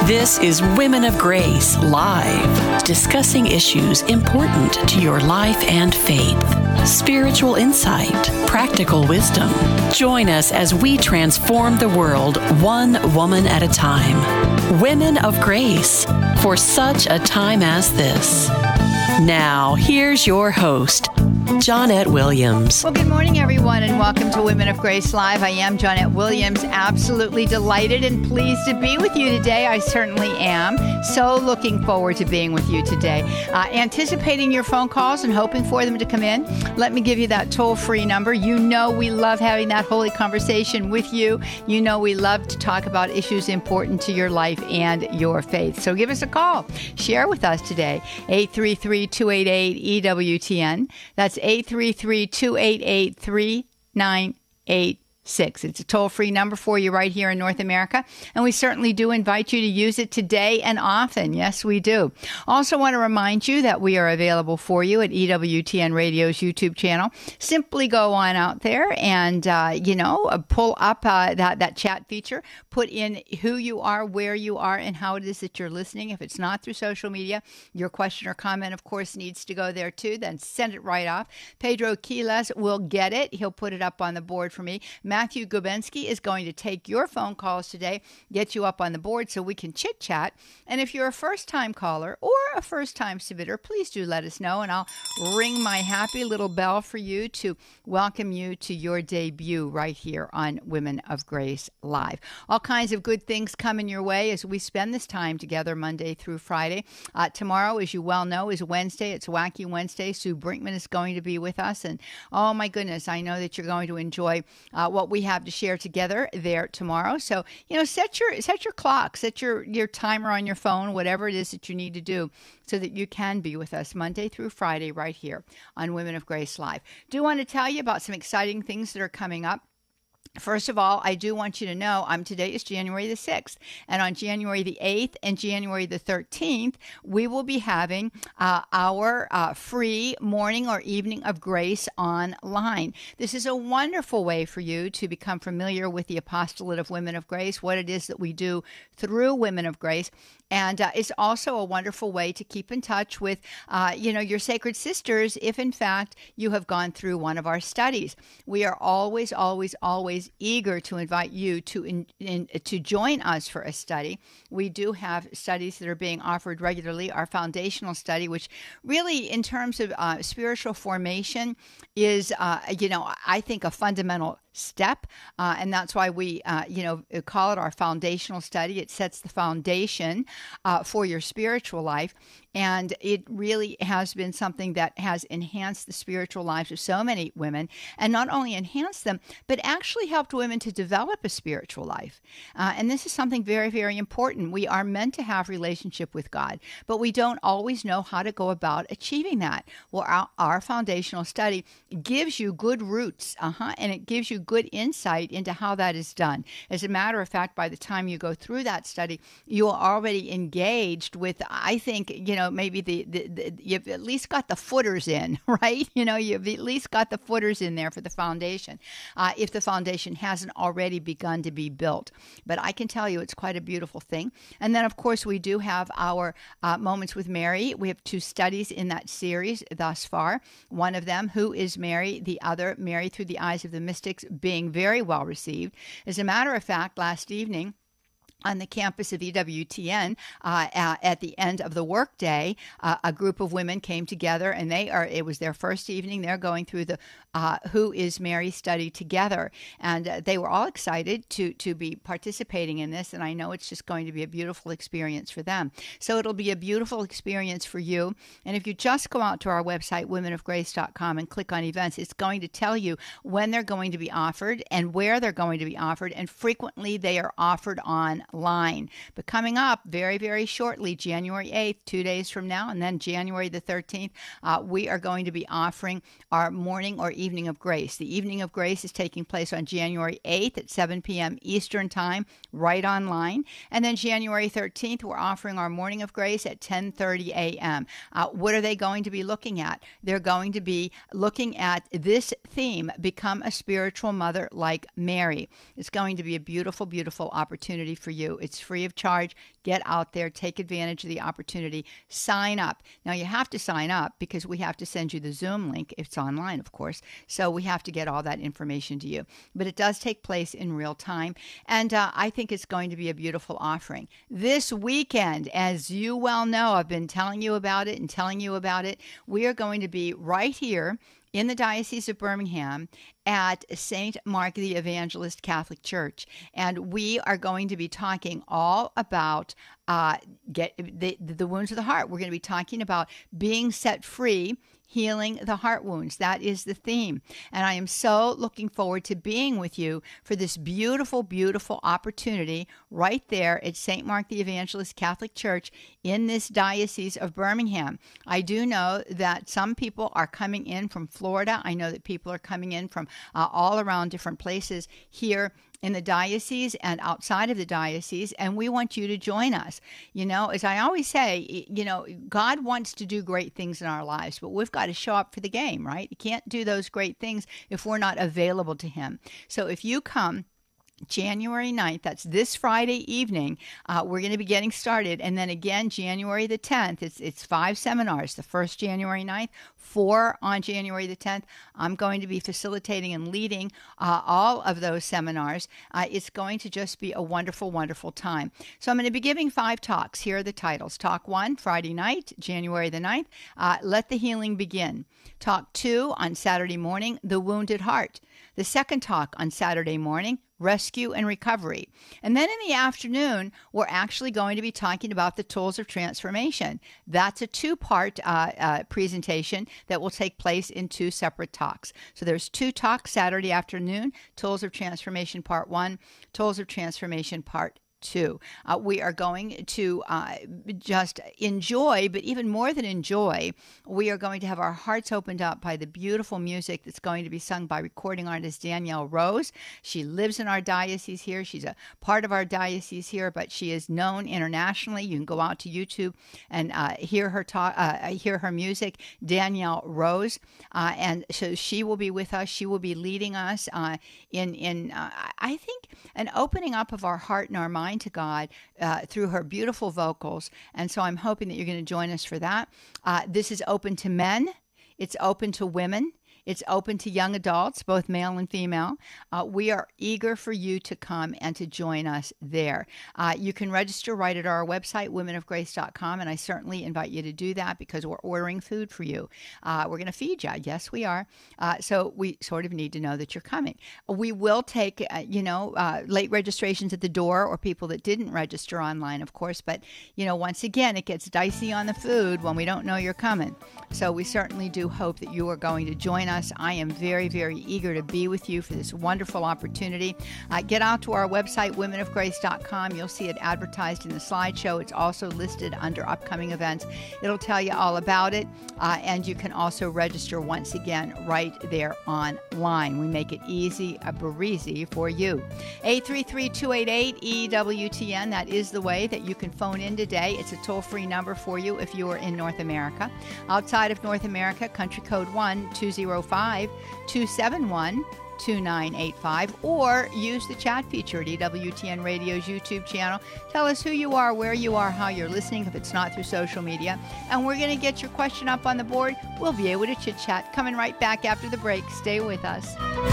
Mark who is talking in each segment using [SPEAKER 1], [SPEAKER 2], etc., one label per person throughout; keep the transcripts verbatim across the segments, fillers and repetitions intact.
[SPEAKER 1] This is Women of Grace Live, discussing issues important to your life and faith, spiritual insight, practical wisdom. Join us as we transform the world one woman at a time. Women of Grace, for such a time as this. Now, here's your host, Johnnette Williams.
[SPEAKER 2] Well, good morning, everyone, and welcome to Women of Grace Live. I am Johnnette Williams, absolutely delighted and pleased to be with you today. I certainly am. So looking forward to being with you today. Uh, anticipating your phone calls and hoping for them to come in. Let me give you that toll-free number. You know we love having that holy conversation with you. You know we love to talk about issues important to your life and your faith. So give us a call. Share with us today. eight three three, two eight eight, E W T N. That's eight three three, two eight eight, three nine eight six. It's a toll-free number for you right here in North America, and we certainly do invite you to use it today and often. Yes, we do. Also want to remind you that we are available for you at E W T N Radio's YouTube channel. Simply go on out there and, uh, you know, pull up uh, that, that chat feature, put in who you are, where you are, and how it is that you're listening. If it's not through social media, your question or comment, of course, needs to go there too. Then send it right off. Pedro Quiles will get it. He'll put it up on the board for me. Matthew Gubensky is going to take your phone calls today, get you up on the board so we can chit-chat. And if you're a first-time caller or a first-time submitter, please do let us know, and I'll ring my happy little bell for you to welcome you to your debut right here on Women of Grace Live. All kinds of good things coming your way as we spend this time together Monday through Friday. Uh, tomorrow, as you well know, is Wednesday. It's Wacky Wednesday. Sue Brinkman is going to be with us. And oh my goodness, I know that you're going to enjoy uh, what we have to share together there tomorrow. So, you know, set your set your clock, set your, your timer on your phone, whatever it is that you need to do so that you can be with us Monday through Friday right here on Women of Grace Live. Do want to tell you about some exciting things that are coming up. First of all, I do want you to know um, today is January the sixth, and on January the eighth and January the thirteenth, we will be having uh, our uh, free morning or evening of grace online. This is a wonderful way for you to become familiar with the apostolate of Women of Grace, what it is that we do through Women of Grace. And uh, it's also a wonderful way to keep in touch with, uh, you know, your sacred sisters if, in fact, you have gone through one of our studies. We are always, always, always eager to invite you to in, in, to join us for a study. We do have studies that are being offered regularly. Our foundational study, which really, in terms of uh, spiritual formation, is, uh, you know, I think a fundamental step, uh, and that's why we, uh, you know, call it our foundational study. It sets the foundation uh, for your spiritual life, and it really has been something that has enhanced the spiritual lives of so many women, and not only enhanced them, but actually helped women to develop a spiritual life. Uh, and this is something very, very important. We are meant to have relationship with God, but we don't always know how to go about achieving that. Well, our, our foundational study gives you good roots, uh-huh, and it gives you good insight into how that is done. As a matter of fact, by the time you go through that study, you are already engaged with, I think, you know, maybe the, the, the you've at least got the footers in, right? You know, you've at least got the footers in there for the foundation, uh, if the foundation hasn't already begun to be built. But I can tell you it's quite a beautiful thing. And then, of course, we do have our uh, Moments with Mary. We have two studies in that series thus far. One of them, Who is Mary? The other, Mary Through the Eyes of the Mystics, being very well received. As a matter of fact, last evening, on the campus of E W T N, uh, at the end of the workday, uh, a group of women came together, and they are, it was their first evening. They're going through the uh, Who is Mary study together. And uh, they were all excited to, to be participating in this. And I know it's just going to be a beautiful experience for them. So it'll be a beautiful experience for you. And if you just go out to our website, women of grace dot com, and click on events, it's going to tell you when they're going to be offered and where they're going to be offered. And frequently they are offered online. But coming up very, very shortly, January eighth, two days from now, and then January the thirteenth, uh, we are going to be offering our morning or evening of grace. The evening of grace is taking place on January eighth at seven p.m. Eastern Time, right online. And then January thirteenth, we're offering our morning of grace at ten thirty a.m. Uh, what are they going to be looking at? They're going to be looking at this theme, Become a Spiritual Mother Like Mary. It's going to be a beautiful, beautiful opportunity for you. It's free of charge. Get out there, take advantage of the opportunity, sign up. Now, you have to sign up because we have to send you the Zoom link. It's online, of course, so we have to get all that information to you. But it does take place in real time, and uh, I think it's going to be a beautiful offering. This weekend, as you well know, I've been telling you about it and telling you about it, we are going to be right here in the Diocese of Birmingham at Saint Mark the Evangelist Catholic Church. And we are going to be talking all about uh, get the, the wounds of the heart. We're going to be talking about being set free, healing the heart wounds. That is the theme. And I am so looking forward to being with you for this beautiful, beautiful opportunity right there at Saint Mark the Evangelist Catholic Church in this Diocese of Birmingham. I do know that some people are coming in from Florida. I know that people are coming in from uh, all around different places here in the diocese and outside of the diocese, and we want you to join us. You know, as I always say, you know, God wants to do great things in our lives, but we've got to show up for the game, right? You can't do those great things if we're not available to Him. So if you come January ninth, that's this Friday evening, uh, we're going to be getting started. And then again, January the tenth, it's it's five seminars. The first January ninth, four on January the tenth. I'm going to be facilitating and leading uh, all of those seminars. Uh, it's going to just be a wonderful, wonderful time. So I'm going to be giving five talks. Here are the titles. Talk one, Friday night, January the ninth, uh, Let the Healing Begin. Talk two on Saturday morning, The Wounded Heart. The second talk on Saturday morning, Rescue and Recovery. And then in the afternoon, we're actually going to be talking about the tools of transformation. That's a two-part uh, uh, presentation that will take place in two separate talks. So there's two talks Saturday afternoon, Tools of Transformation Part one, Tools of Transformation Part two. Uh, we are going to uh, just enjoy, but even more than enjoy, we are going to have our hearts opened up by the beautiful music that's going to be sung by recording artist Danielle Rose. She lives in our diocese here. She's a part of our diocese here, but she is known internationally. You can go out to YouTube and uh, hear her talk, uh, hear her music, Danielle Rose, uh, and so she will be with us. She will be leading us uh, in in uh, I think an opening up of our heart and our mind to God uh, through her beautiful vocals. And so I'm hoping that you're going to join us for that. Uh, this is open to men. It's open to women. It's open to young adults, both male and female. Uh, we are eager for you to come and to join us there. Uh, you can register right at our website, women of grace dot com, and I certainly invite you to do that because we're ordering food for you. Uh, we're going to feed you. Yes, we are. Uh, so we sort of need to know that you're coming. We will take, uh, you know, uh, late registrations at the door or people that didn't register online, of course. But, you know, once again, it gets dicey on the food when we don't know you're coming. So we certainly do hope that you are going to join us. I am very, very eager to be with you for this wonderful opportunity. Uh, get out to our website, women of grace dot com. You'll see it advertised in the slideshow. It's also listed under upcoming events. It'll tell you all about it, uh, and you can also register once again right there online. We make it easy, a breezy for you. eight three three, two eight eight, E W T N. That is the way that you can phone in today. It's a toll-free number for you if you are in North America. Outside of North America, country code one two zero five, two seven one, two nine eight five, or use the chat feature at E W T N Radio's YouTube channel. Tell us who you are, where you are, how you're listening if it's not through social media, and we're going to get your question up on the board. We'll be able to chit-chat. Coming right back after the break. Stay with us.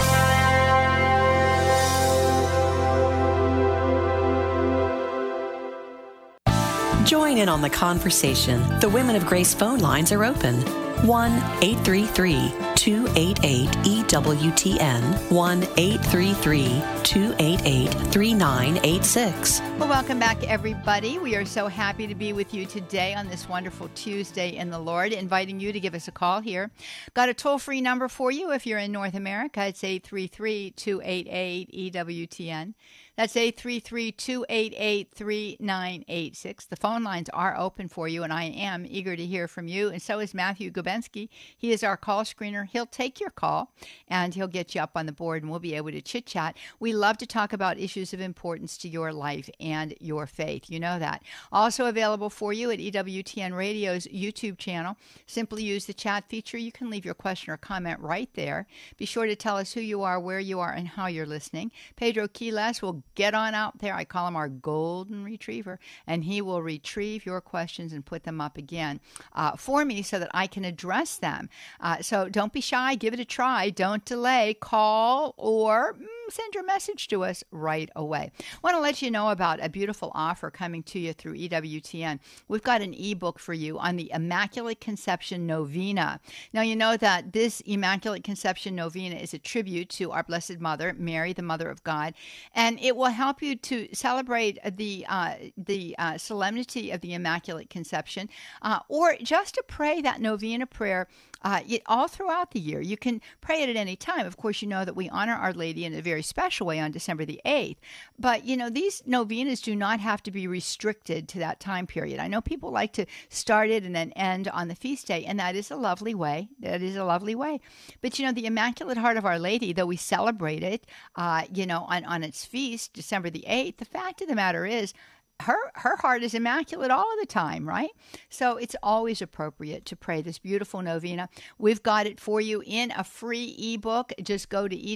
[SPEAKER 1] Join in on the conversation. The Women of Grace phone lines are open. one eight three three, two eight eight, E W T N, one eight three three, two eight eight, three nine eight six.
[SPEAKER 2] Well, welcome back, everybody. We are so happy to be with you today on this wonderful Tuesday in the Lord, inviting you to give us a call here. Got a toll-free number for you if you're in North America. It's eight three three, two eight eight, E W T N. That's eight three three, two eight eight, three nine eight six. The phone lines are open for you, and I am eager to hear from you. And so is Matthew Gubensky. He is our call screener. He'll take your call, and he'll get you up on the board, and we'll be able to chit-chat. We love to talk about issues of importance to your life and your faith. You know that. Also available for you at E W T N Radio's YouTube channel. Simply use the chat feature. You can leave your question or comment right there. Be sure to tell us who you are, where you are, and how you're listening. Pedro Quiles will get on out there. I call him our golden retriever, and he will retrieve your questions and put them up again uh, for me so that I can address them. Uh, so don't be shy. Give it a try. Don't delay. Call or mm, send your message to us right away. I want to let you know about a beautiful offer coming to you through E W T N. We've got an ebook for you on the Immaculate Conception Novena. Now, you know that this Immaculate Conception Novena is a tribute to our Blessed Mother, Mary, the Mother of God, and it will help you to celebrate the uh, the uh, solemnity of the Immaculate Conception, uh, or just to pray that novena prayer uh, it, all throughout the year. You can pray it at any time. Of course, you know that we honor Our Lady in a very special way on December the eighth, but, you know, these novenas do not have to be restricted to that time period. I know people like to start it and then end on the feast day, and that is a lovely way. That is a lovely way. But, you know, the Immaculate Heart of Our Lady, though we celebrate it, uh, you know, on, on its feast, December the eighth, the fact of the matter is, her her heart is immaculate all of the time, right? So it's always appropriate to pray this beautiful novena. We've got it for you in a free ebook. Just go to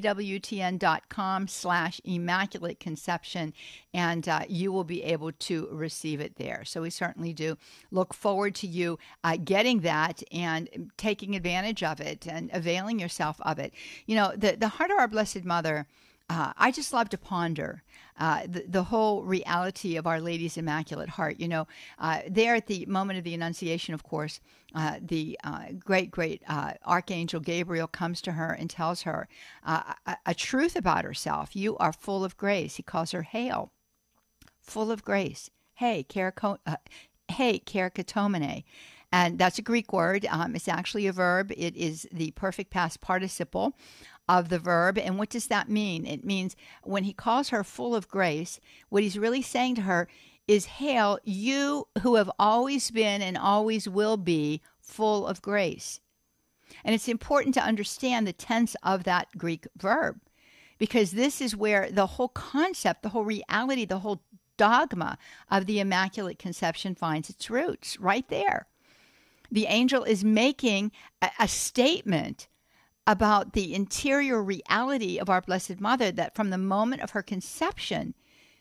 [SPEAKER 2] ewtn.com slash immaculate conception, and uh, you will be able to receive it there. So we certainly do look forward to you uh, getting that and taking advantage of it and availing yourself of it. You know, the, the Heart of Our Blessed Mother, Uh, I just love to ponder uh, the, the whole reality of Our Lady's Immaculate Heart. You know, uh, there at the moment of the Annunciation, of course, uh, the uh, great, great uh, Archangel Gabriel comes to her and tells her uh, a, a truth about herself. You are full of grace. He calls her Hail, full of grace. Hey, keriko, uh, hey, kerikatomene. And that's a Greek word. Um, it's actually a verb. It is the perfect past participle of the verb. And what does that mean? It means when he calls her full of grace, what he's really saying to her is, hail, you who have always been and always will be full of grace. And it's important to understand the tense of that Greek verb, because this is where the whole concept, the whole reality, the whole dogma of the Immaculate Conception finds its roots, right there. The angel is making a, a statement about the interior reality of our Blessed Mother, that from the moment of her conception,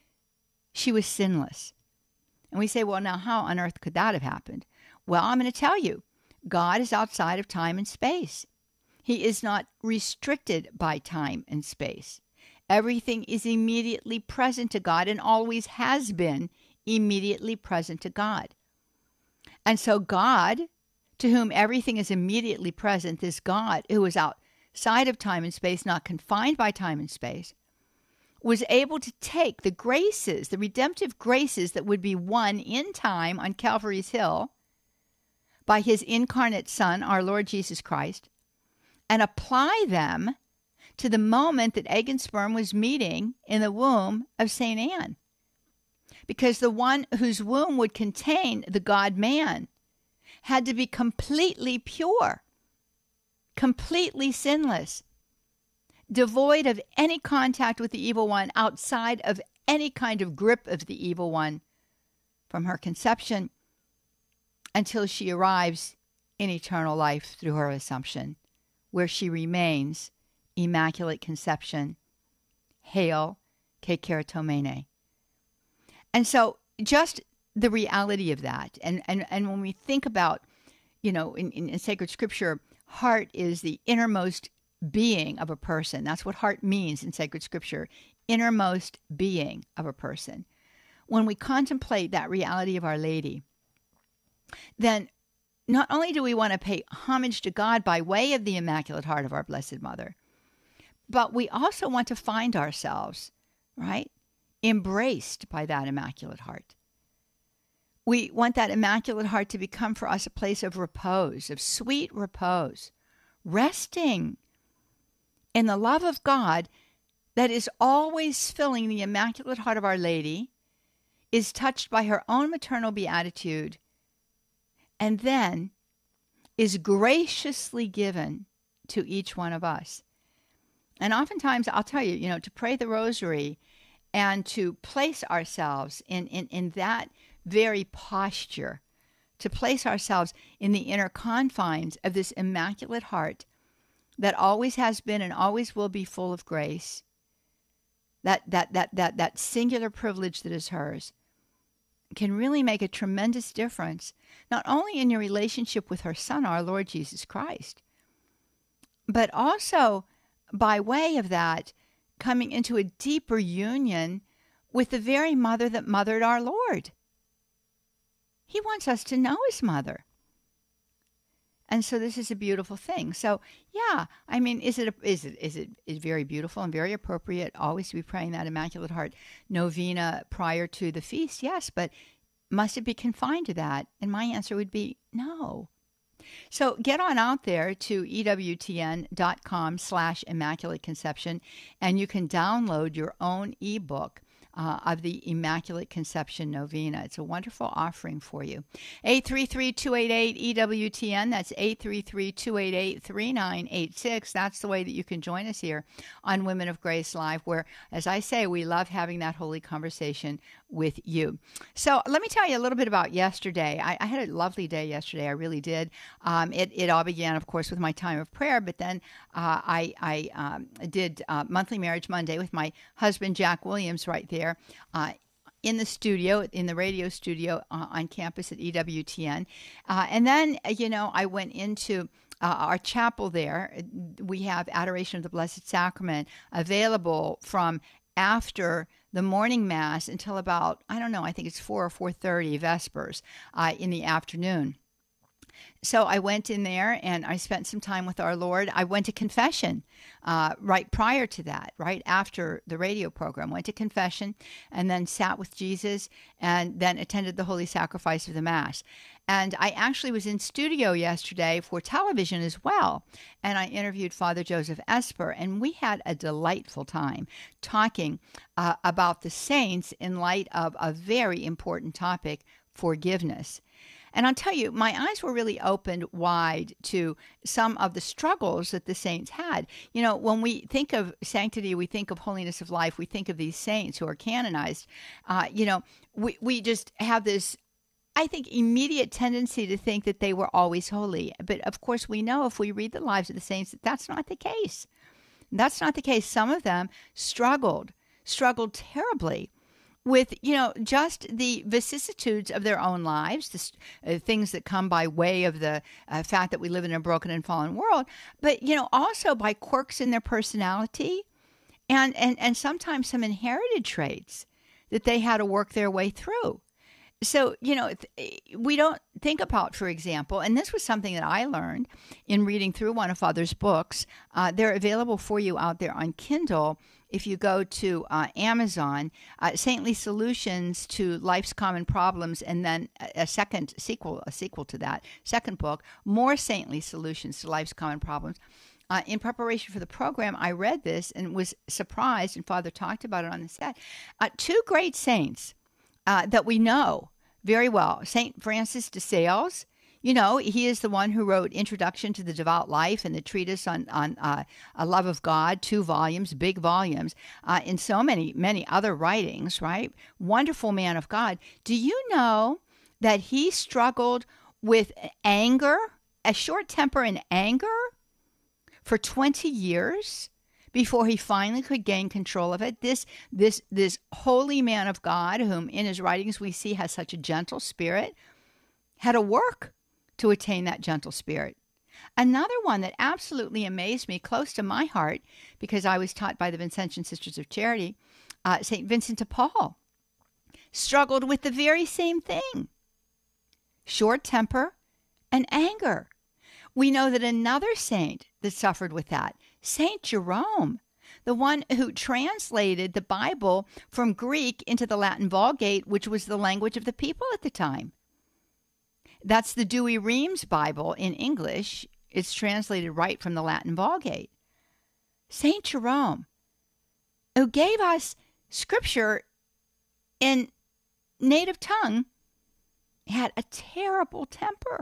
[SPEAKER 2] she was sinless. And we say, well, now how on earth could that have happened? Well, I'm going to tell you, God is outside of time and space. He is not restricted by time and space. Everything is immediately present to God and always has been immediately present to God. And so God, to whom everything is immediately present, this God who is outside of time and space, not confined by time and space, was able to take the graces, the redemptive graces that would be won in time on Calvary's Hill by his incarnate Son, our Lord Jesus Christ, and apply them to the moment that egg and sperm was meeting in the womb of Saint Anne. Because the one whose womb would contain the God-man had to be completely pure, completely sinless, devoid of any contact with the evil one, outside of any kind of grip of the evil one, from her conception until she arrives in eternal life through her Assumption, where she remains Immaculate Conception, Hail, Kekeratomene. And so just the reality of that, and, and, and when we think about, you know, in, in, in sacred scripture, heart is the innermost being of a person. That's what heart means in sacred scripture, innermost being of a person. When we contemplate that reality of Our Lady, then not only do we want to pay homage to God by way of the Immaculate Heart of our Blessed Mother, but we also want to find ourselves, right, embraced by that Immaculate Heart. We want that Immaculate Heart to become for us a place of repose, of sweet repose, resting in the love of God that is always filling the Immaculate Heart of Our Lady, is touched by her own maternal beatitude, and then is graciously given to each one of us. And oftentimes, I'll tell you, you know, to pray the rosary and to place ourselves in, in, in that very posture, to place ourselves in the inner confines of this Immaculate Heart that always has been and always will be full of grace, that that that that that singular privilege that is hers, can really make a tremendous difference, not only in your relationship with her Son, our Lord Jesus Christ, but also by way of that, coming into a deeper union with the very mother that mothered our Lord. He wants us to know his mother. And so this is a beautiful thing. So, yeah, I mean, is it, a, is it, is it, is very beautiful and very appropriate always to be praying that Immaculate Heart novena prior to the feast? Yes, but must it be confined to that? And my answer would be no. So get on out there to ewtn.com slash Immaculate Conception, and you can download your own ebook Uh, of the Immaculate Conception Novena. It's a wonderful offering for you. eight three three, two eight eight, E W T N. That's eight three three, two eight eight, three nine eight six. That's the way that you can join us here on Women of Grace Live, where, as I say, we love having that holy conversation with you. So let me tell you a little bit about yesterday. I, I had a lovely day yesterday. I really did. Um, it, it all began, of course, with my time of prayer, but then uh, I, I um, did uh, Monthly Marriage Monday with my husband, Jack Williams, right there. Uh, in the studio, in the radio studio uh, on campus at E W T N. Uh, and then, you know, I went into uh, our chapel there. We have Adoration of the Blessed Sacrament available from after the morning Mass until about, I don't know, I think it's four or four thirty Vespers uh, in the afternoon. So I went in there and I spent some time with our Lord. I went to confession uh, right prior to that, right after the radio program. Went to confession and then sat with Jesus and then attended the Holy Sacrifice of the Mass. And I actually was in studio yesterday for television as well. And I interviewed Father Joseph Esper, and we had a delightful time talking uh, about the saints in light of a very important topic, forgiveness. And I'll tell you, my eyes were really opened wide to some of the struggles that the saints had. You know, when we think of sanctity, we think of holiness of life, we think of these saints who are canonized. Uh, you know, we, we just have this, I think, immediate tendency to think that they were always holy. But of course, we know if we read the lives of the saints that that's not the case. That's not the case. Some of them struggled, struggled terribly with, you know, just the vicissitudes of their own lives, the uh, things that come by way of the uh, fact that we live in a broken and fallen world, but, you know, also by quirks in their personality and, and, and sometimes some inherited traits that they had to work their way through. So, you know, we don't think about, for example, and this was something that I learned in reading through one of Father's books. Uh, they're available for you out there on Kindle. If you go to uh, Amazon, uh, Saintly Solutions to Life's Common Problems, and then a, a second sequel, a sequel to that, second book, More Saintly Solutions to Life's Common Problems. Uh, in preparation for the program, I read this and was surprised, and Father talked about it on the set. Uh, two great saints uh, that we know very well. Saint Francis de Sales. You know, he is the one who wrote Introduction to the Devout Life and the treatise on, on uh, a love of God, two volumes, big volumes, uh, and so many, many other writings, right? Wonderful man of God. Do you know that he struggled with anger, a short temper and anger for twenty years before he finally could gain control of it? This, this, this holy man of God, whom in his writings we see has such a gentle spirit, had to work to attain that gentle spirit. Another one that absolutely amazed me, close to my heart, because I was taught by the Vincentian Sisters of Charity, uh, Saint Vincent de Paul, struggled with the very same thing. Short temper and anger. We know that another saint that suffered with that, Saint Jerome, the one who translated the Bible from Greek into the Latin Vulgate, which was the language of the people at the time. That's the Douay-Rheims Bible in English. It's translated right from the Latin Vulgate. Saint Jerome, who gave us scripture in native tongue, had a terrible temper.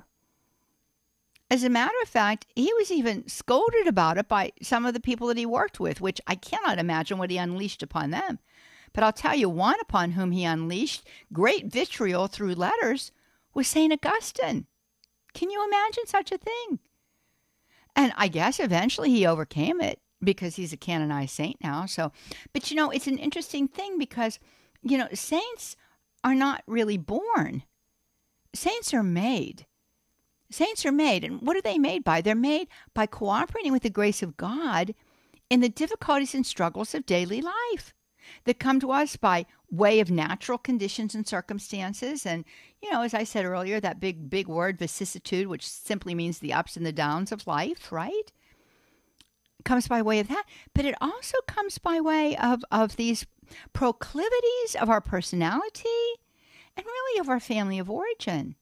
[SPEAKER 2] As a matter of fact, he was even scolded about it by some of the people that he worked with, which I cannot imagine what he unleashed upon them. But I'll tell you one upon whom he unleashed great vitriol through letters was Saint Augustine. Can you imagine such a thing? And I guess eventually he overcame it, because he's a canonized saint now. So, but you know, it's an interesting thing because, you know, saints are not really born. Saints are made. Saints are made. And what are they made by? They're made by cooperating with the grace of God in the difficulties and struggles of daily life that come to us by way of natural conditions and circumstances. And, you know, as I said earlier, that big, big word, vicissitude, which simply means the ups and the downs of life, right? Comes by way of that. But it also comes by way of, of these proclivities of our personality and really of our family of origin.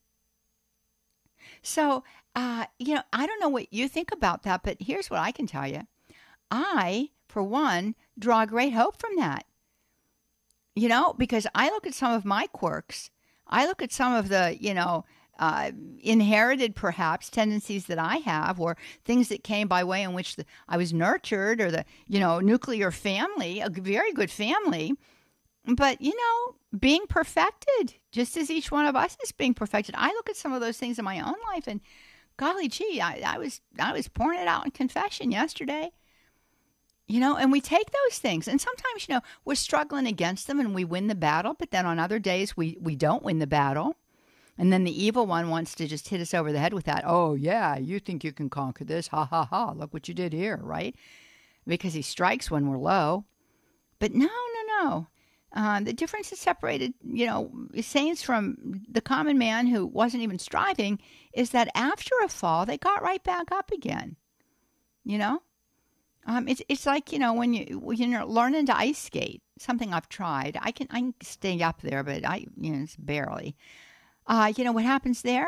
[SPEAKER 2] So, uh, you know, I don't know what you think about that, but here's what I can tell you. I, for one, draw great hope from that. You know, because I look at some of my quirks. I look at some of the, you know, uh, inherited perhaps tendencies that I have, or things that came by way in which the, I was nurtured, or the, you know, nuclear family, a very good family. But, you know, being perfected, just as each one of us is being perfected. I look at some of those things in my own life and, golly gee, I, I was I was pouring it out in confession yesterday. You know, and we take those things, and sometimes, you know, we're struggling against them and we win the battle, but then on other days we, we don't win the battle. And then the evil one wants to just hit us over the head with that. Oh, yeah, you think you can conquer this? Ha, ha, ha. Look what you did here, right? Because he strikes when we're low. But no, no, no. Uh, the difference is separated, you know, saints from the common man who wasn't even striving is that after a fall, they got right back up again, you know? Um, it's it's like, you know, when you when you're learning to ice skate, something I've tried. I can I can stay up there, but I you know it's barely. Uh, you know what happens there?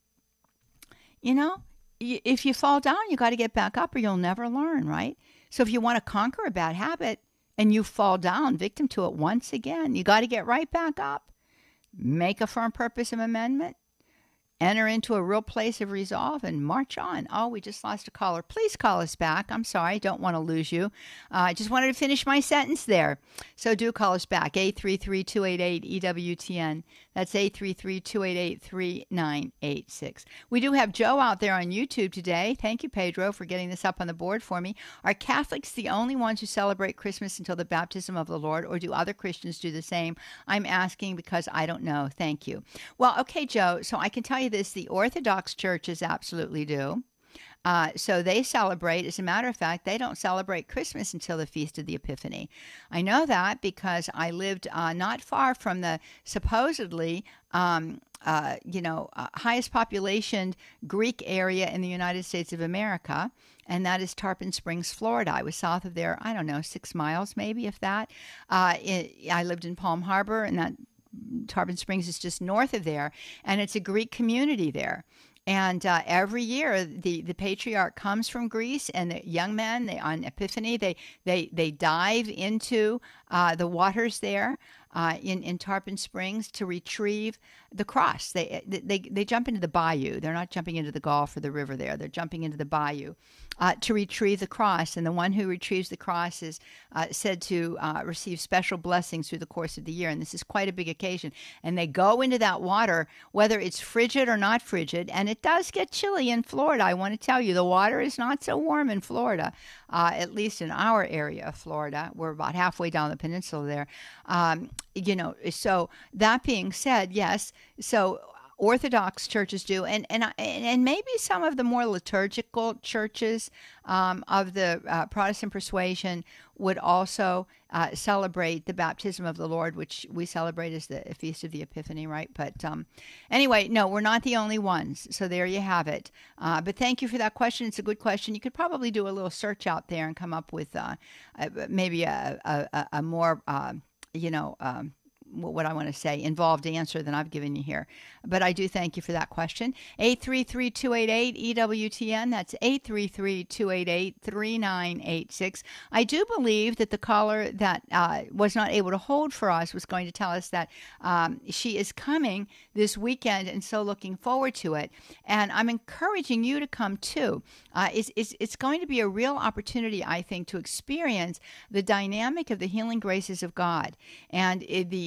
[SPEAKER 2] You know, y- if you fall down, you got to get back up, or you'll never learn, right? So if you want to conquer a bad habit and you fall down, victim to it once again, you got to get right back up, make a firm purpose of amendment, enter into a real place of resolve, and march on. Oh, we just lost a caller. Please call us back. I'm sorry. I don't want to lose you. Uh, I just wanted to finish my sentence there. So do call us back. eight three three, two eight eight, E W T N. That's eight three three, two eight eight, three nine eight six. We do have Joe out there on YouTube today. Thank you, Pedro, for getting this up on the board for me. Are Catholics the only ones who celebrate Christmas until the baptism of the Lord, or do other Christians do the same? I'm asking because I don't know. Thank you. Well, okay, Joe, so I can tell you this, the Orthodox churches absolutely do. Uh, so they celebrate. As a matter of fact, they don't celebrate Christmas until the Feast of the Epiphany. I know that because I lived uh, not far from the supposedly, um, uh, you know, uh, highest population Greek area in the United States of America, and that is Tarpon Springs, Florida. I was south of there, I don't know, six miles maybe, if that. Uh, it, I lived in Palm Harbor, and that Tarpon Springs is just north of there, and it's a Greek community there. And uh, every year, the, the patriarch comes from Greece, and the young men, they, on Epiphany, they they they dive into uh, the waters there uh, in in Tarpon Springs to retrieve the cross. They they they jump into the bayou. They're not jumping into the Gulf or the river there. They're jumping into the bayou uh, to retrieve the cross. And the one who retrieves the cross is uh, said to uh, receive special blessings through the course of the year. And this is quite a big occasion. And they go into that water, whether it's frigid or not frigid, and it does get chilly in Florida. I want to tell you, the water is not so warm in Florida, uh, at least in our area of Florida. We're about halfway down the peninsula there. Um, you know, so that being said, yes, so Orthodox churches do, and and and maybe some of the more liturgical churches um, of the uh, Protestant persuasion would also uh, celebrate the baptism of the Lord, which we celebrate as the Feast of the Epiphany, right? But um, anyway, no, we're not the only ones. So there you have it. Uh, but thank you for that question. It's a good question. You could probably do a little search out there and come up with uh, maybe a, a, a more, uh, you know, um, what I want to say, involved answer than I've given you here. But I do thank you for that question. eight three three, two eight eight, E W T N. That's eight three three, two eight eight, three nine eight six. I do believe that the caller that uh, was not able to hold for us was going to tell us that um, she is coming this weekend, and so looking forward to it. And I'm encouraging you to come too. Uh, it's, it's, it's going to be a real opportunity, I think, to experience the dynamic of the healing graces of God and uh, the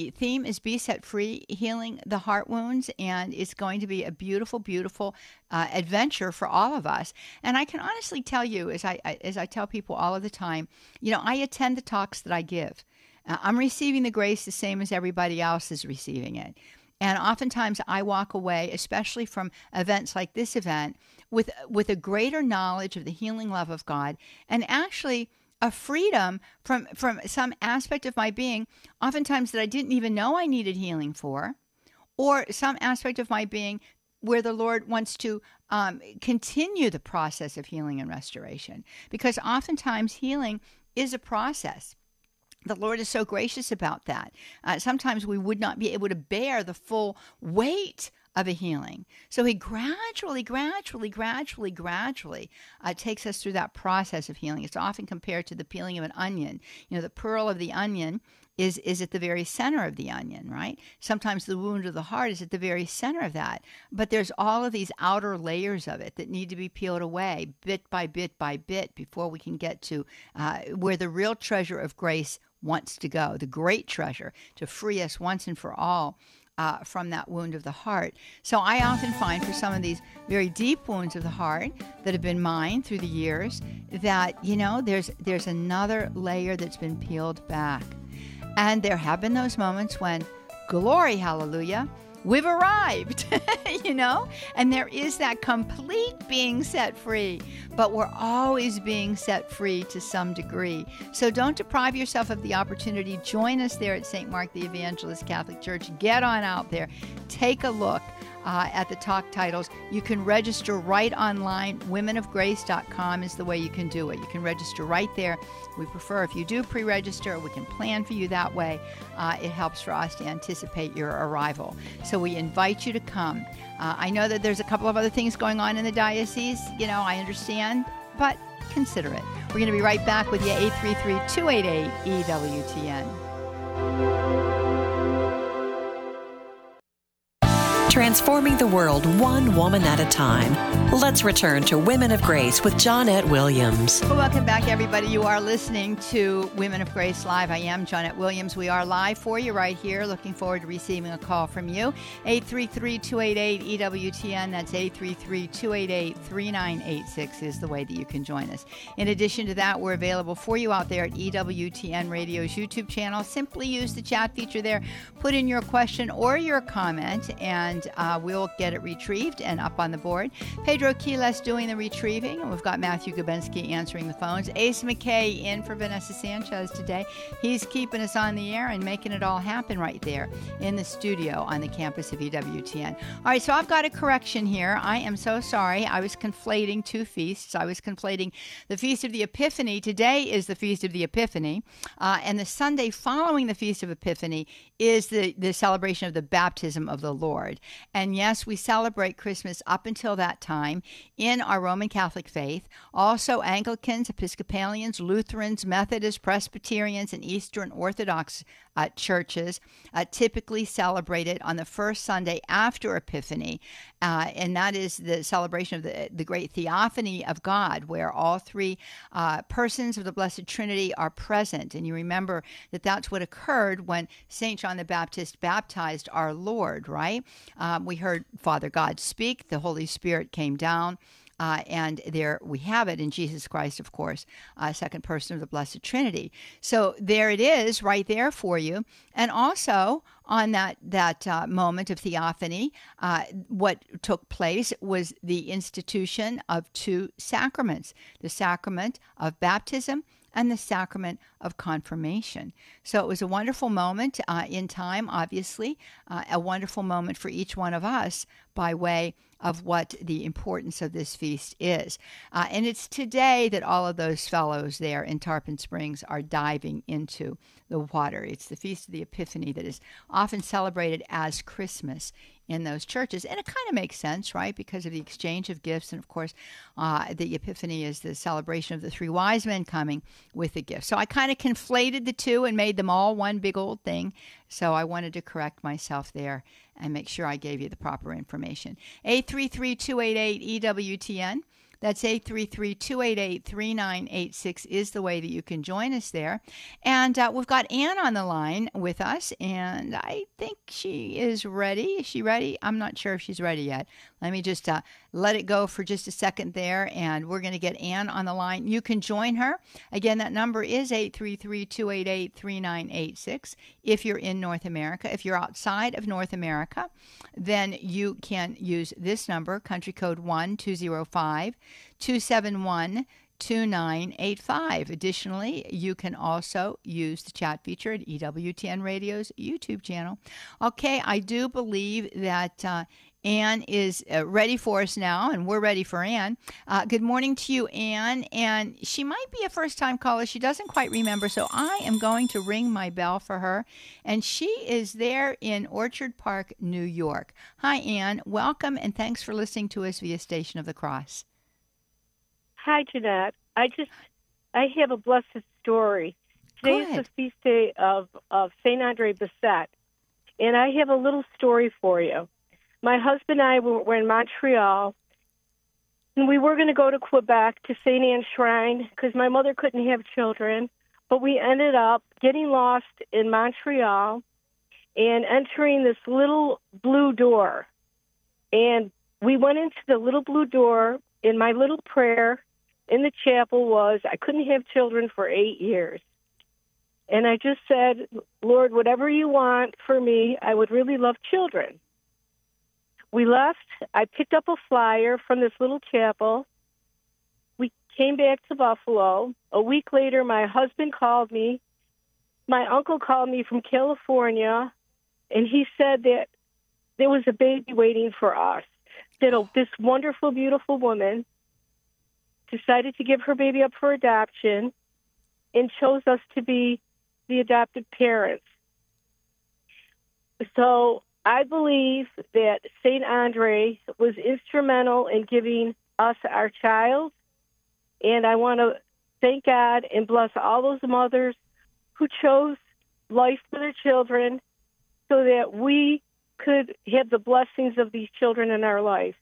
[SPEAKER 2] the theme is Be Set Free, Healing the Heart Wounds, and it's going to be a beautiful, beautiful uh, adventure for all of us. And I can honestly tell you, as I, I as I tell people all of the time, you know, I attend the talks that I give. Uh, I'm receiving the grace the same as everybody else is receiving it. And oftentimes I walk away, especially from events like this event, with with a greater knowledge of the healing love of God, and actually a freedom from, from some aspect of my being, oftentimes that I didn't even know I needed healing for, or some aspect of my being where the Lord wants to um, continue the process of healing and restoration. Because oftentimes healing is a process. The Lord is so gracious about that. Uh, sometimes we would not be able to bear the full weight of a healing. So he gradually, gradually, gradually, gradually uh, takes us through that process of healing. It's often compared to the peeling of an onion. You know, the pearl of the onion is, is at the very center of the onion, right? Sometimes the wound of the heart is at the very center of that. But there's all of these outer layers of it that need to be peeled away bit by bit by bit before we can get to uh, where the real treasure of grace wants to go, the great treasure to free us once and for all Uh, from that wound of the heart. So I often find for some of these very deep wounds of the heart that have been mine through the years that, you know, there's there's another layer that's been peeled back. And there have been those moments when, glory, hallelujah, we've arrived, you know, and there is that complete being set free, but we're always being set free to some degree. So don't deprive yourself of the opportunity. Join us there at Saint Mark the Evangelist Catholic Church. Get on out there. Take a look uh, at the talk titles. You can register right online. women of grace dot com is the way you can do it. You can register right there. We prefer if you do pre-register, we can plan for you that way. Uh, it helps for us to anticipate your arrival. So we invite you to come. Uh, I know that there's a couple of other things going on in the diocese. You know, I understand, but consider it. We're going to be right back with you, eight three three, two eight eight, E W T N.
[SPEAKER 1] Transforming the world one woman at a time. Let's return to Women of Grace with Johnnette Williams.
[SPEAKER 2] Well, welcome back, everybody. You are listening to Women of Grace Live. I am Johnnette Williams. We are live for you right here. Looking forward to receiving a call from you. eight three three, two eight eight, E W T N. That's eight three three, two eight eight, three nine eight six is the way that you can join us. In addition to that, we're available for you out there at E W T N Radio's YouTube channel. Simply use the chat feature there. Put in your question or your comment, and Uh, we'll get it retrieved and up on the board. Pedro Quiles doing the retrieving, and we've got Matthew Gabensky answering the phones. Ace McKay in for Vanessa Sanchez today. He's keeping us on the air and making it all happen right there in the studio on the campus of E W T N. All right, so I've got a correction here. I am so sorry. I was conflating two feasts. I was conflating the Feast of the Epiphany. Today is the Feast of the Epiphany, uh, and the Sunday following the Feast of Epiphany is the, the celebration of the baptism of the Lord. And yes, we celebrate Christmas up until that time in our Roman Catholic faith. Also, Anglicans, Episcopalians, Lutherans, Methodists, Presbyterians, and Eastern Orthodox uh, churches uh, typically celebrate it on the first Sunday after Epiphany. Uh, and that is the celebration of the, the great theophany of God, where all three uh, persons of the Blessed Trinity are present. And you remember that that's what occurred when Saint John the Baptist baptized our Lord, right? Um, we heard Father God speak. The Holy Spirit came down. Uh, and there we have it in Jesus Christ, of course, uh, second person of the Blessed Trinity. So there it is right there for you. And also on that, that uh, moment of theophany, uh, what took place was the institution of two sacraments, the sacrament of baptism and the sacrament of confirmation. So it was a wonderful moment uh, in time, obviously, uh, a wonderful moment for each one of us by way of what the importance of this feast is. Uh, and it's today that all of those fellows there in Tarpon Springs are diving into the water. It's the Feast of the Epiphany that is often celebrated as Christmas in those churches. And it kind of makes sense, right? Because of the exchange of gifts. And of course, uh, the Epiphany is the celebration of the three wise men coming with the gifts. So I kind of conflated the two and made them all one big old thing. So I wanted to correct myself there and make sure I gave you the proper information. eight three three, two eight eight, E W T N. That's eight three three, two eight eight, three nine eight six is the way that you can join us there. And uh, we've got Ann on the line with us, and I think she is ready. Is she ready? I'm not sure if she's ready yet. Let me just uh, let it go for just a second there, and we're going to get Ann on the line. You can join her. Again, that number is eight three three, two eight eight, three nine eight six if you're in North America. If you're outside of North America, then you can use this number, country code one two zero five, two seven one, two nine eight five. Additionally, you can also use the chat feature at E W T N Radio's YouTube channel. Okay, I do believe that uh, Ann is uh, ready for us now, and we're ready for Ann. Uh, good morning to you, Ann. And she might be a first-time caller. She doesn't quite remember, so I am going to ring my bell for her. And she is there in Orchard Park, New York. Hi, Ann. Welcome, and thanks for listening to us via Station of the Cross.
[SPEAKER 3] Hi, Jeanette. I just, I have a blessed story. Today is the feast day of, of Saint Andre Bessette, and I have a little story for you. My husband and I were, were in Montreal, and we were going to go to Quebec to Saint Anne Shrine because my mother couldn't have children, but we ended up getting lost in Montreal and entering this little blue door. And we went into the little blue door, and my little prayer in the chapel was, I couldn't have children for eight years. And I just said, Lord, whatever you want for me, I would really love children. We left. I picked up a flyer from this little chapel. We came back to Buffalo. A week later, my husband called me. My uncle called me from California, and he said that there was a baby waiting for us. That a, this wonderful, beautiful woman decided to give her baby up for adoption and chose us to be the adopted parents. So I believe that Saint Andre was instrumental in giving us our child, and I want to thank God and bless all those mothers who chose life for their children so that we could have the blessings of these children in our life.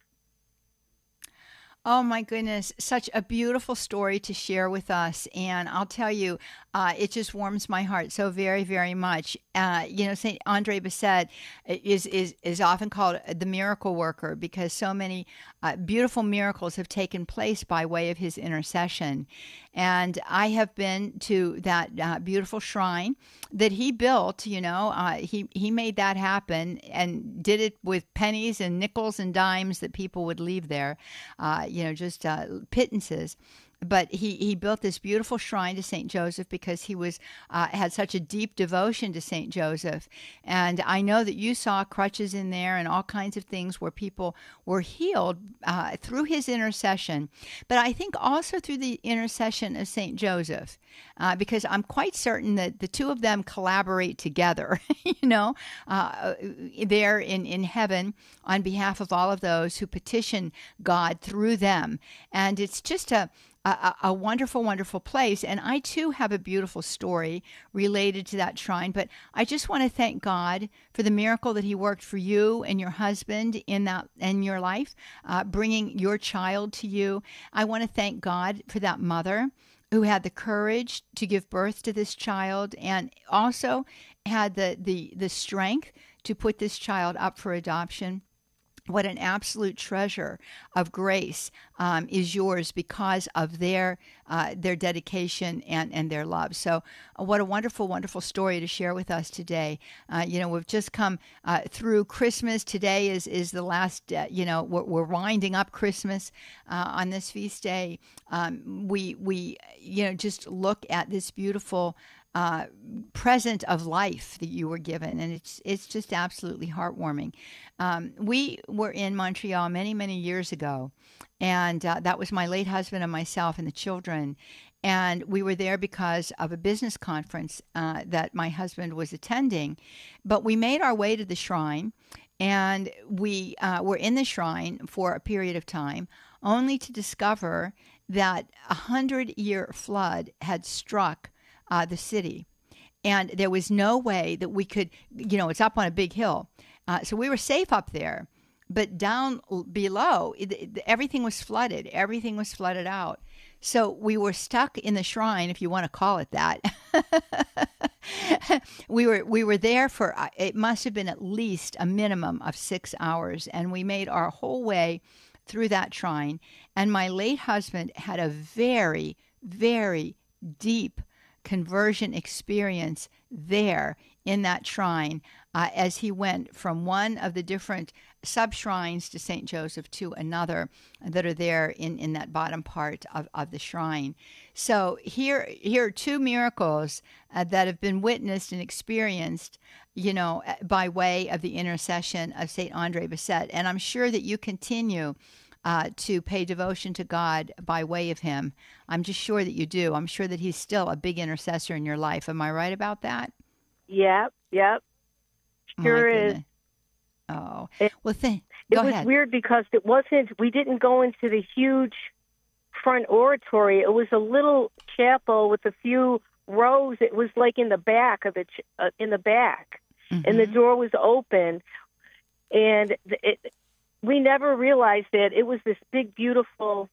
[SPEAKER 2] Oh, my goodness. Such a beautiful story to share with us. And I'll tell you, uh, it just warms my heart so very, very much. Uh, you know, Saint Andre Bessette is, is, is often called the miracle worker because so many uh, beautiful miracles have taken place by way of his intercession. And I have been to that uh, beautiful shrine that he built. You know, uh, he, he made that happen and did it with pennies and nickels and dimes that people would leave there. Uh, you know, just uh, pittances. But he, he built this beautiful shrine to Saint Joseph because he was uh, had such a deep devotion to Saint Joseph. And I know that you saw crutches in there and all kinds of things where people were healed uh, through his intercession. But I think also through the intercession of Saint Joseph, uh, because I'm quite certain that the two of them collaborate together, you know, uh, there in, in heaven on behalf of all of those who petition God through them. And it's just a A, a wonderful, wonderful place. And I, too, have a beautiful story related to that shrine. But I just want to thank God for the miracle that he worked for you and your husband in that in your life, uh, bringing your child to you. I want to thank God for that mother who had the courage to give birth to this child and also had the, the, the strength to put this child up for adoption. What an absolute treasure of grace um, is yours because of their uh, their dedication and, and their love. So uh, what a wonderful, wonderful story to share with us today. Uh, you know, we've just come uh, through Christmas. Today is, is the last, uh, you know, we're, we're winding up Christmas uh, on this feast day. Um, we, we, you know, just look at this beautiful Uh, present of life that you were given, and it's it's just absolutely heartwarming. Um, we were in Montreal many, many years ago, and uh, that was my late husband and myself and the children, and we were there because of a business conference uh, that my husband was attending, but we made our way to the shrine, and we uh, were in the shrine for a period of time, only to discover that a hundred-year flood had struck Uh, the city, and there was no way that we could, you know, it's up on a big hill, uh, so we were safe up there, but down below, it, it, everything was flooded. Everything was flooded out. So we were stuck in the shrine, if you want to call it that. we were we were there for, it must have been at least a minimum of six hours, and we made our whole way through that shrine. And my late husband had a very, very deep conversion experience there in that shrine uh, as he went from one of the different sub-shrines to Saint Joseph to another that are there in, in that bottom part of, of the shrine. So here, here are two miracles uh, that have been witnessed and experienced, you know, by way of the intercession of Saint Andre Bessette. And I'm sure that you continue Uh, to pay devotion to God by way of him. I'm just sure that you do. I'm sure that he's still a big intercessor in your life. Am I right about that?
[SPEAKER 3] Yep, yep. Sure is.
[SPEAKER 2] Oh,
[SPEAKER 3] it,
[SPEAKER 2] well, th-
[SPEAKER 3] it
[SPEAKER 2] go
[SPEAKER 3] was
[SPEAKER 2] ahead.
[SPEAKER 3] weird because it wasn't, we didn't go into the huge front oratory. It was a little chapel with a few rows. It was like in the back of the, ch- uh, in the back. Mm-hmm. And the door was open. And it, we never realized that it was this big, beautiful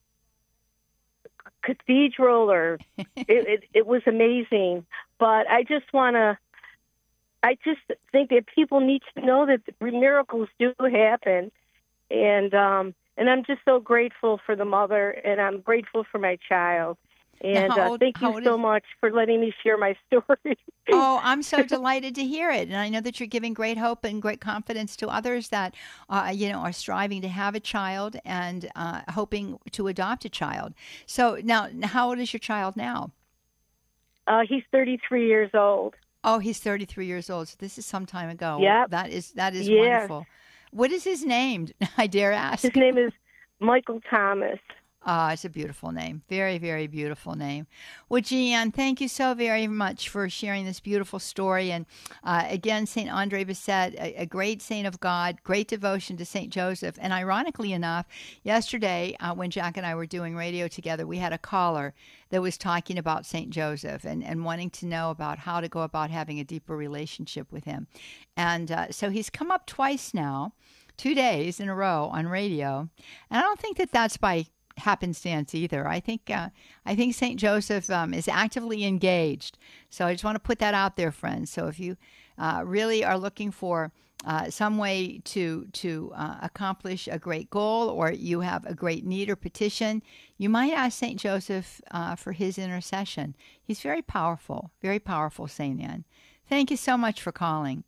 [SPEAKER 3] cathedral, or it, it, it was amazing. But I just want to, I just think that people need to know that miracles do happen. And, um, and I'm just so grateful for the mother, and I'm grateful for my child. And uh,
[SPEAKER 2] old,
[SPEAKER 3] thank you so
[SPEAKER 2] is...
[SPEAKER 3] much for letting me share my story.
[SPEAKER 2] Oh, I'm so delighted to hear it. And I know that you're giving great hope and great confidence to others that, uh, you know, are striving to have a child and uh, hoping to adopt a child. So now, how old is your child now?
[SPEAKER 3] Uh, he's thirty-three years old.
[SPEAKER 2] Oh, he's thirty-three years old. So this is some time ago.
[SPEAKER 3] Yeah.
[SPEAKER 2] That is, that is
[SPEAKER 3] yes.
[SPEAKER 2] wonderful. What is his name? I dare ask.
[SPEAKER 3] His name is Michael Thomas.
[SPEAKER 2] Ah, oh, it's a beautiful name. Very, very beautiful name. Well, Jeanne, thank you so very much for sharing this beautiful story. And uh, again, Saint Andre Bessette, a, a great saint of God, great devotion to Saint Joseph. And ironically enough, yesterday uh, when Jack and I were doing radio together, we had a caller that was talking about Saint Joseph and, and wanting to know about how to go about having a deeper relationship with him. And uh, so he's come up twice now, two days in a row on radio. And I don't think that that's by happenstance either. I think uh, I think Saint Joseph um, is actively engaged. So I just want to put that out there, friends. So if you uh, really are looking for uh, some way to to uh, accomplish a great goal, or you have a great need or petition, you might ask Saint Joseph uh, for his intercession. He's very powerful, very powerful, Saint Anne. Thank you so much for calling.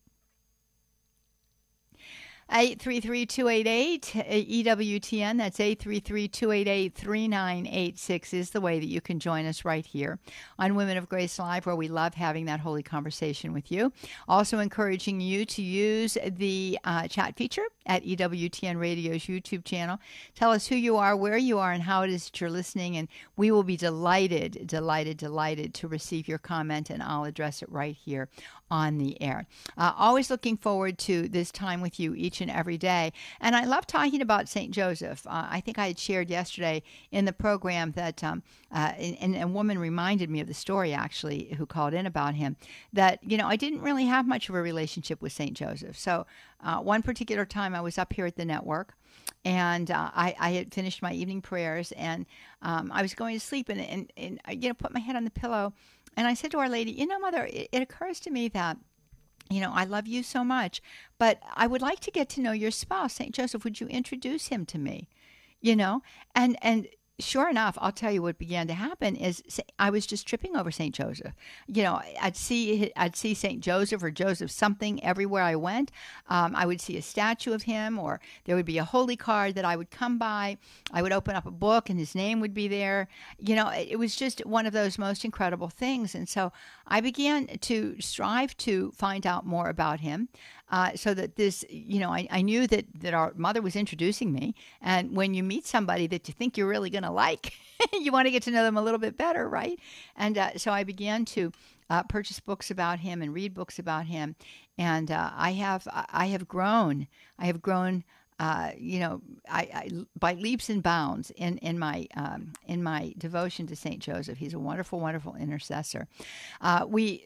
[SPEAKER 2] eight three three, two eight eight, E W T N. That's eight three three, two eight eight, three nine eight six is the way that you can join us right here on Women of Grace Live, where we love having that holy conversation with you. Also encouraging you to use the uh, chat feature at E W T N Radio's YouTube channel. Tell us who you are, where you are, and how it is that you're listening, and we will be delighted, delighted, delighted to receive your comment, and I'll address it right here on the air. Uh, always looking forward to this time with you each and every day. And I love talking about Saint Joseph. Uh, I think I had shared yesterday in the program that, um, uh, and, and a woman reminded me of the story, actually, who called in about him, that, you know, I didn't really have much of a relationship with Saint Joseph. So uh, one particular time I was up here at the network, and uh, I, I had finished my evening prayers, and um, I was going to sleep, and, and, and I, you know, put my head on the pillow, and I said to Our Lady, you know, Mother, it, it occurs to me that, you know, I love you so much, but I would like to get to know your spouse, Saint Joseph. Would you introduce him to me? You know, and and sure enough, I'll tell you what began to happen is I was just tripping over Saint Joseph. You know, I'd see I'd see Saint Joseph or Joseph something everywhere I went. Um, I would see a statue of him, or there would be a holy card that I would come by. I would open up a book and his name would be there. You know, it was just one of those most incredible things. And so I began to strive to find out more about him. Uh, so that this, you know, I, I knew that, that our mother was introducing me. And when you meet somebody that you think you're really going to like, you want to get to know them a little bit better, right? And uh, so I began to uh, purchase books about him and read books about him. And uh, I have I have grown. I have grown. Uh, you know, I, I by leaps and bounds in in my um, in my devotion to Saint Joseph. He's a wonderful, wonderful intercessor. Uh, we.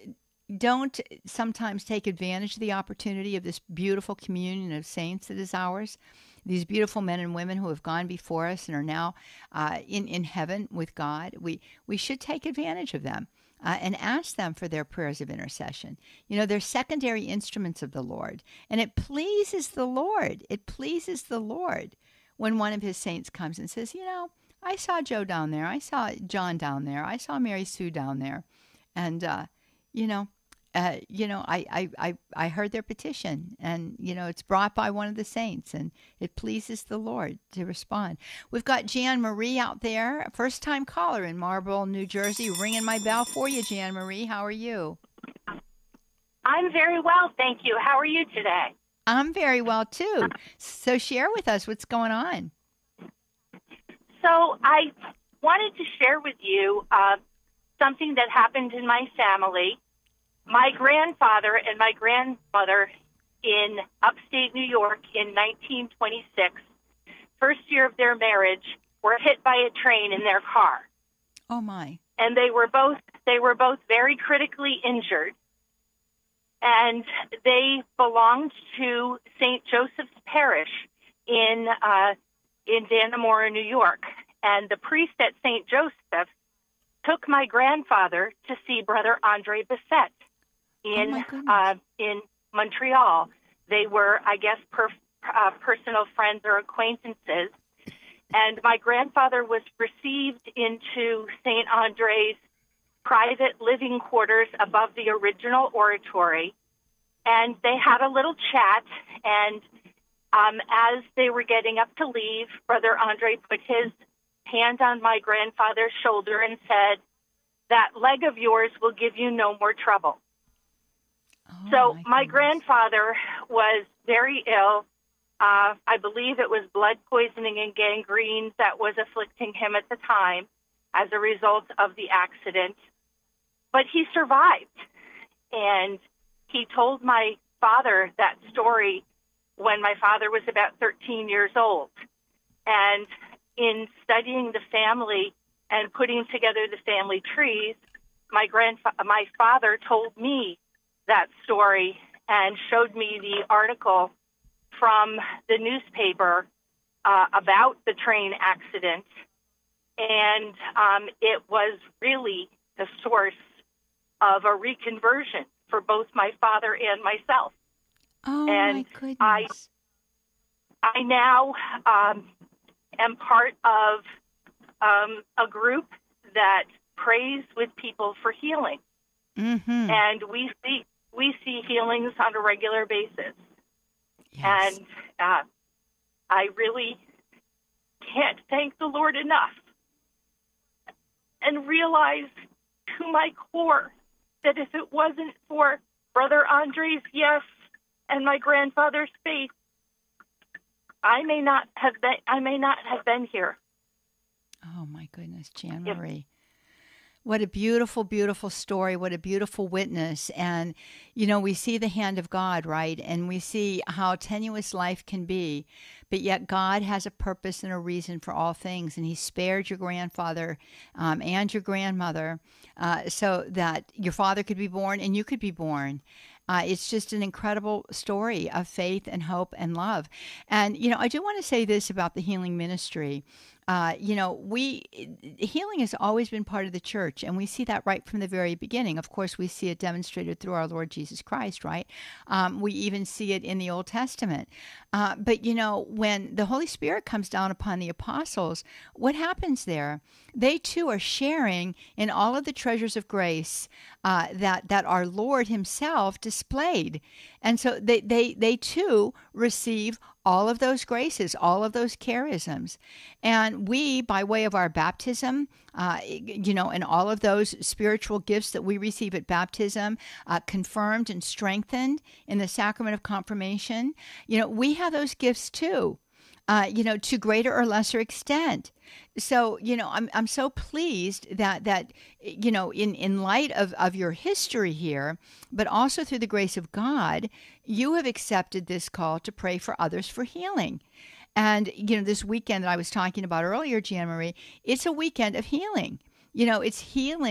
[SPEAKER 2] don't sometimes take advantage of the opportunity of this beautiful communion of saints that is ours. These beautiful men and women who have gone before us and are now uh, in, in heaven with God. We, we should take advantage of them uh, and ask them for their prayers of intercession. You know, they're secondary instruments of the Lord. And it pleases the Lord. It pleases the Lord when one of his saints comes and says, you know, I saw Joe down there. I saw John down there. I saw Mary Sue down there. And, uh, you know, uh, you know, I, I, I, I heard their petition, and, you know, it's brought by one of the saints, and it pleases the Lord to respond. We've got Jan Marie out there, a first-time caller in Marlboro, New Jersey, ringing my bell for you, Jan Marie. How are you?
[SPEAKER 4] I'm very well, thank you. How are you today?
[SPEAKER 2] I'm very well, too. So share with us what's going on.
[SPEAKER 4] So I wanted to share with you uh, something that happened in my family. My grandfather and my grandmother in upstate New York in nineteen twenty-six, first year of their marriage, were hit by a train in their car.
[SPEAKER 2] Oh, my.
[SPEAKER 4] And they were both they were both very critically injured. And they belonged to Saint Joseph's Parish in uh, in Dannemora, New York. And the priest at Saint Joseph took my grandfather to see Brother Andre Bessette in
[SPEAKER 2] oh
[SPEAKER 4] uh, in Montreal. They were, I guess, per, uh, personal friends or acquaintances. And my grandfather was received into Saint Andre's private living quarters above the original oratory. And they had a little chat, and um, as they were getting up to leave, Brother Andre put his hand on my grandfather's shoulder and said, "That leg of yours will give you no more trouble."
[SPEAKER 2] Oh,
[SPEAKER 4] so
[SPEAKER 2] my,
[SPEAKER 4] my grandfather was very ill. Uh, I believe it was blood poisoning and gangrene that was afflicting him at the time as a result of the accident. But he survived. And he told my father that story when my father was about thirteen years old. And in studying the family and putting together the family trees, my grandfa- my father told me that story and showed me the article from the newspaper uh, about the train accident. And um, it was really the source of a reconversion for both my father and myself.
[SPEAKER 2] Oh,
[SPEAKER 4] and
[SPEAKER 2] my goodness.
[SPEAKER 4] I, I now um, am part of um, a group that prays with people for healing.
[SPEAKER 2] Mm-hmm.
[SPEAKER 4] And we see we see healings on a regular basis.
[SPEAKER 2] Yes.
[SPEAKER 4] And uh, I really can't thank the Lord enough and realize to my core that if it wasn't for Brother Andre's yes and my grandfather's faith, I may not have been I may not have been here.
[SPEAKER 2] Oh, my goodness, Jan Marie. What a beautiful, beautiful story. What a beautiful witness. And, you know, we see the hand of God, right? And we see how tenuous life can be. But yet God has a purpose and a reason for all things. And he spared your grandfather um, and your grandmother uh, so that your father could be born and you could be born. Uh, it's just an incredible story of faith and hope and love. And, you know, I do want to say this about the healing ministry. Uh, you know, we healing has always been part of the church, and we see that right from the very beginning. Of course, we see it demonstrated through our Lord Jesus Christ, right? Um, we even see it in the Old Testament. Uh, but, you know, when the Holy Spirit comes down upon the apostles, what happens there? They, too, are sharing in all of the treasures of grace uh, that, that our Lord himself displayed. And so they, they, they too, receive all of those graces, all of those charisms. And we, by way of our baptism, uh, you know, and all of those spiritual gifts that we receive at baptism, uh, confirmed and strengthened in the sacrament of confirmation, you know, we have those gifts too. Uh, you know, to greater or lesser extent. So, you know, I'm I'm so pleased that, that you know, in, in light of, of your history here, but also through the grace of God, you have accepted this call to pray for others for healing. And, you know, this weekend that I was talking about earlier, Jan Marie, it's a weekend of healing. You know, it's healing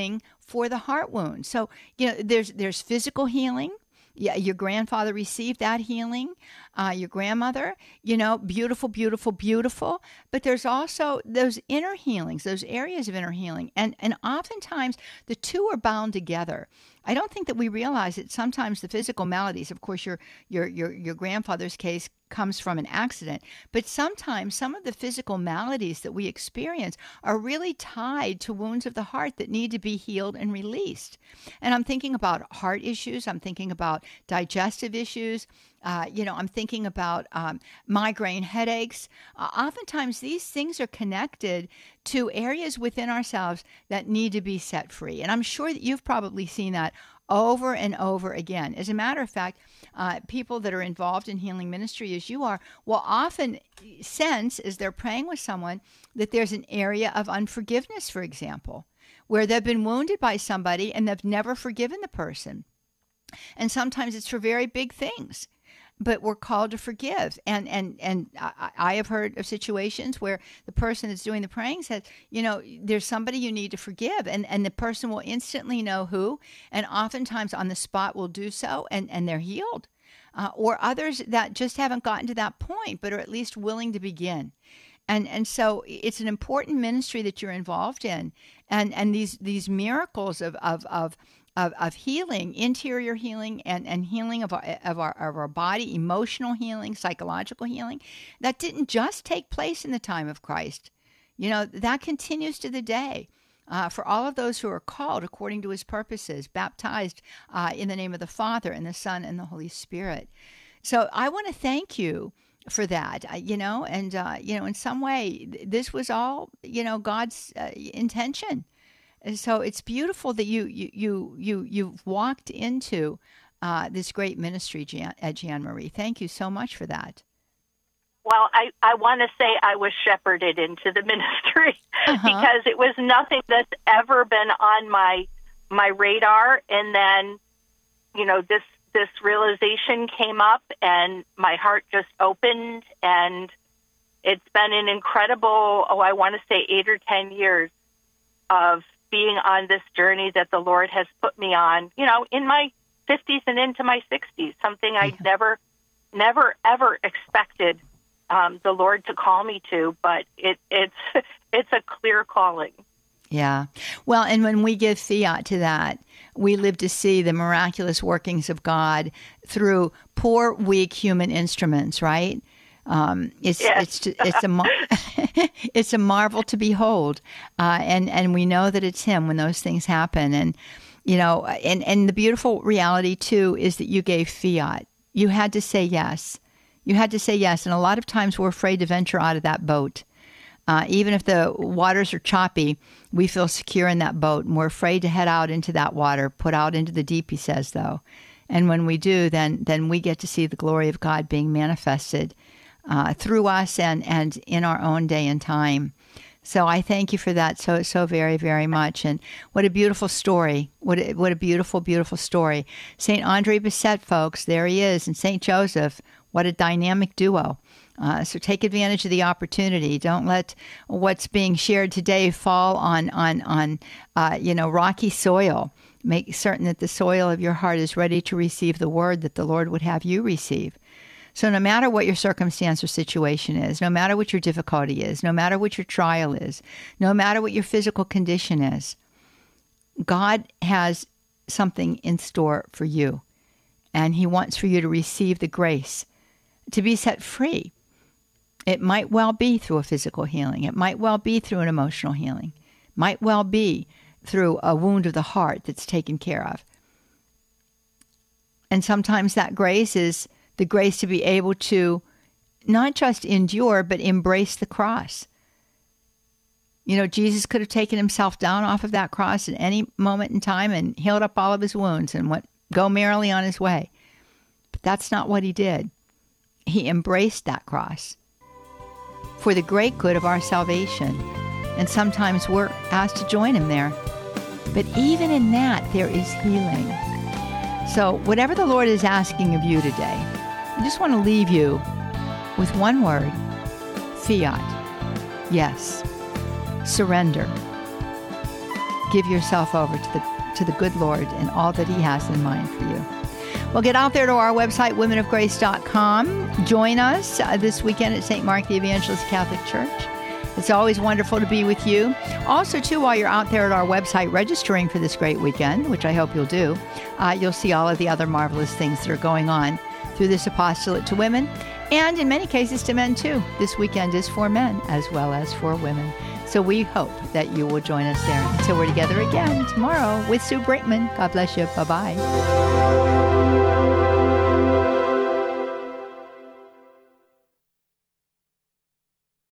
[SPEAKER 2] for the heart wound. So, you know, there's there's physical healing. Yeah, your grandfather received that healing. Uh, your grandmother, you know, beautiful, beautiful, beautiful. But there's also those inner healings, those areas of inner healing. And, and oftentimes the two are bound together. I don't think that we realize that sometimes the physical maladies, of course, your your your your grandfather's case comes from an accident, but sometimes some of the physical maladies that we experience are really tied to wounds of the heart that need to be healed and released. And I'm thinking about heart issues. I'm thinking about digestive issues. Uh, you know, I'm thinking about um, migraine headaches. Uh, oftentimes, these things are connected to areas within ourselves that need to be set free. And I'm sure that you've probably seen that over and over again. As a matter of fact, uh, people that are involved in healing ministry as you are will often sense, as they're praying with someone, that there's an area of unforgiveness, for example, where they've been wounded by somebody and they've never forgiven the person. And sometimes it's for very big things, but we're called to forgive. And and and I, I have heard of situations where the person that's doing the praying says, you know, there's somebody you need to forgive. And, and the person will instantly know who, and oftentimes on the spot will do so, and, and they're healed. Uh, or others that just haven't gotten to that point, but are at least willing to begin. And and so it's an important ministry that you're involved in. And and these these miracles of of of Of, of healing, interior healing, and, and healing of our, of our of our body, emotional healing, psychological healing, that didn't just take place in the time of Christ. You know, that continues to the day uh, for all of those who are called according to his purposes, baptized uh, in the name of the Father and the Son and the Holy Spirit. So I want to thank you for that, uh, you know, and, uh, you know, in some way, this was all, you know, God's uh, intention. And so it's beautiful that you you you you you've walked into uh, this great ministry, Jan, uh, Jan Marie. Thank you so much for that.
[SPEAKER 4] Well, I, I want to say I was shepherded into the ministry uh-huh. because it was nothing that's ever been on my my radar, and then you know this this realization came up, and my heart just opened, and it's been an incredible oh I want to say eight or ten years of being on this journey that the Lord has put me on, you know, in my fifties and into my sixties, something I
[SPEAKER 2] yeah.
[SPEAKER 4] never, never, ever expected um, the Lord to call me to, but it, it's it's a clear calling.
[SPEAKER 2] Yeah. Well, and when we give fiat to that, we live to see the miraculous workings of God through poor, weak human instruments, right? Um, it's,
[SPEAKER 4] yes.
[SPEAKER 2] it's, it's a, mar- it's a marvel to behold. Uh, and, and we know that it's him when those things happen. And, you know, and, and the beautiful reality too, is that you gave fiat. You had to say yes. You had to say yes. And a lot of times we're afraid to venture out of that boat. Uh, even if the waters are choppy, we feel secure in that boat, and we're afraid to head out into that water, put out into the deep, he says, though. And when we do, then, then we get to see the glory of God being manifested Uh, through us and, and in our own day and time. So I thank you for that so, so very, very much. And what a beautiful story. What a, what a beautiful, beautiful story. Saint Andre Bessette, folks, there he is. And Saint Joseph, what a dynamic duo. Uh, so take advantage of the opportunity. Don't let what's being shared today fall on, on, on uh, you know, rocky soil. Make certain that the soil of your heart is ready to receive the word that the Lord would have you receive. So no matter what your circumstance or situation is, no matter what your difficulty is, no matter what your trial is, no matter what your physical condition is, God has something in store for you. And he wants for you to receive the grace to be set free. It might well be through a physical healing. It might well be through an emotional healing. It might well be through a wound of the heart that's taken care of. And sometimes that grace is the grace to be able to not just endure, but embrace the cross. You know, Jesus could have taken himself down off of that cross at any moment in time and healed up all of his wounds and went go merrily on his way. But that's not what he did. He embraced that cross for the great good of our salvation. And sometimes we're asked to join him there. But even in that, there is healing. So whatever the Lord is asking of you today, I just want to leave you with one word: fiat. Yes. Surrender. Give yourself over to the to the good Lord and all that he has in mind for you. Well, get out there to our website, women of grace dot com. Join us uh, this weekend at Saint Mark the Evangelist Catholic Church. It's always wonderful to be with you. Also, too, while you're out there at our website registering for this great weekend, which I hope you'll do, uh, you'll see all of the other marvelous things that are going on through this apostolate to women, and in many cases to men, too. This weekend is for men as well as for women. So we hope that you will join us there. Until we're together again tomorrow with Sue Brinkman. God bless you. Bye-bye.